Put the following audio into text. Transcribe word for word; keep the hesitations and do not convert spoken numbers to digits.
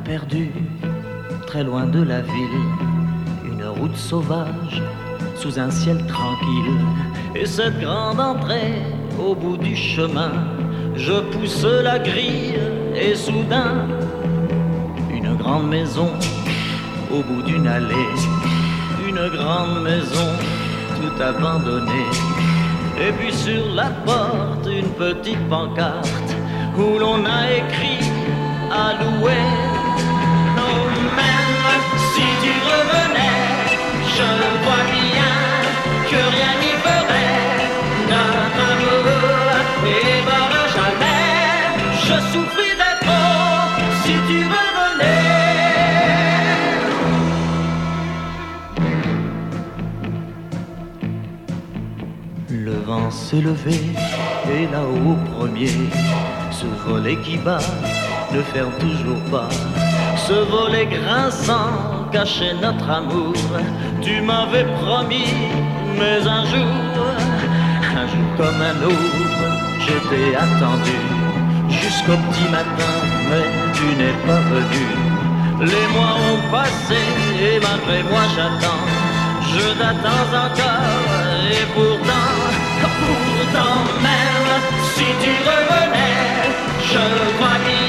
perdu, très loin de la ville, une route sauvage, sous un ciel tranquille. Et cette grande entrée, au bout du chemin, je pousse la grille et soudain, une grande maison, au bout d'une allée, une grande maison, tout abandonnée. Et puis sur la porte, une petite pancarte, où l'on a écrit à louer. Oh, même si tu revenais, je vois bien que rien n'y ferait. Notre amour n'évolera jamais. Je souffrirais trop si tu revenais. Le vent s'est levé et là-haut au premier, ce volet qui bat ne ferme toujours pas. Ce volet grinçant cachait notre amour. Tu m'avais promis, mais un jour, un jour comme un autre, je t'ai attendu jusqu'au petit matin, mais tu n'es pas venu. Les mois ont passé et malgré moi j'attends. Je t'attends encore et pourtant, pourtant même si tu revenais, je crois qu'il